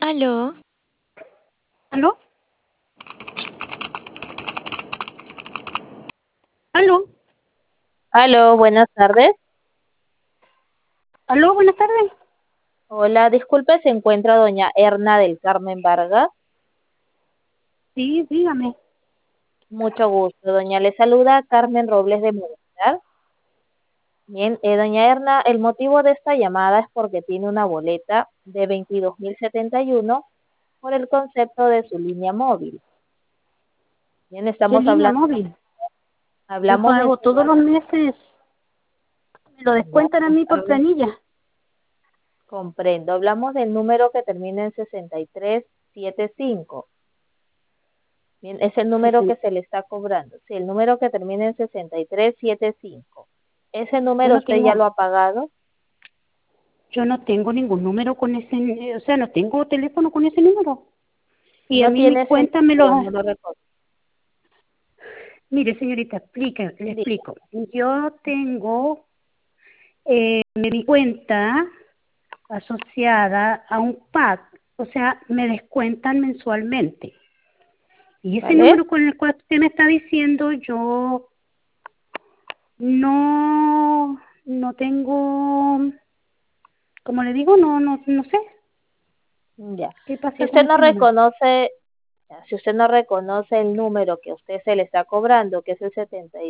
Aló, ¿Aló? ¿Aló? Aló, buenas tardes. ¿Aló? Buenas tardes. Hola, disculpe, ¿se encuentra doña Erna del Carmen Vargas? Sí, dígame. Mucho gusto, doña. Le saluda Carmen Robles de Movistar. Bien, doña Erna, el motivo de esta llamada es porque tiene una boleta de 22.071 por el concepto de su línea móvil. Bien, ¿Qué estamos línea hablando, móvil? Yo hablamos del pago todos los meses. Me lo descuentan a mí por planilla. comprendo, hablamos del número que termina en 6375. Bien, es el número que se le está cobrando. Sí, el número que termina en 6375. ¿Ese Yo número no usted ya tengo, lo ha pagado? yo no tengo ningún número con ese, o sea, no tengo teléfono con ese número. Y a No mí mi tiene cuenta me sentido, no lo... lo recuerdo. Mire, señorita, le Diga, explico. Yo tengo mi cuenta asociada a un PAC, o sea, me descuentan mensualmente. Y ese ¿vale? número con el cual usted me está diciendo, yo no tengo, como le digo, no sé Ya. qué Si pasa con usted no ese número. reconoce, si usted no reconoce el número que usted se le está cobrando, que es el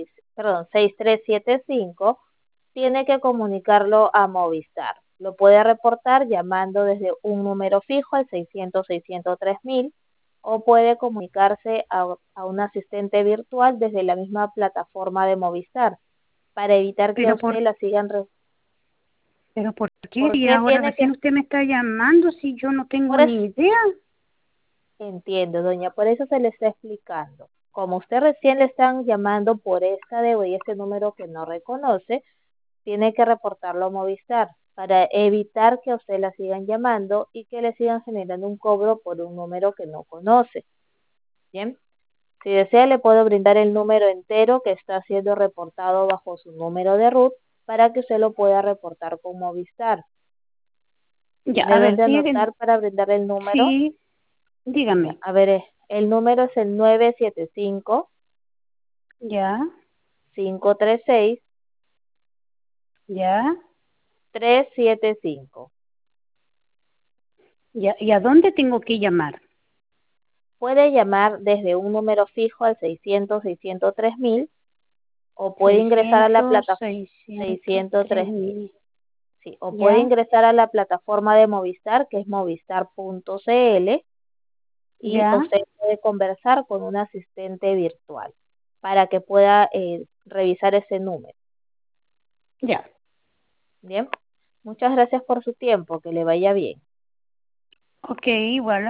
6375, tiene que comunicarlo a Movistar. Lo puede reportar llamando desde un número fijo al 600-603.000 o puede comunicarse a un asistente virtual desde la misma plataforma de Movistar para evitar que a Pero usted la sigan. pero ¿por qué? ¿Por Y qué ahora tiene que? recién usted me está llamando si yo no tengo Por eso ni idea. entiendo, doña, por eso se le está explicando. Como usted recién le están llamando por esta deuda y ese número que no reconoce, tiene que reportarlo a Movistar para evitar que a usted la sigan llamando y que le sigan generando un cobro por un número que no conoce. Bien, si desea le puedo brindar el número entero que está siendo reportado bajo su número de RUT para que usted lo pueda reportar con Movistar. Ya, ¿Tiene a ver, dónde sigue. anotar para brindar el número? Sí, Ya, dígame. a ver, el número es el 975 Ya, 536 ya, 375. ya. ¿Y a dónde tengo que llamar? Puede llamar desde un número fijo al 600-603.000 o puede ingresar a la 600, plataforma 603 603.000. mil. Sí, o puede Ya, ingresar a la plataforma de Movistar, que es movistar.cl, y ya, usted puede conversar con un asistente virtual para que pueda revisar ese número. ya. Bien, muchas gracias por su tiempo, que le vaya bien. Ok, igual.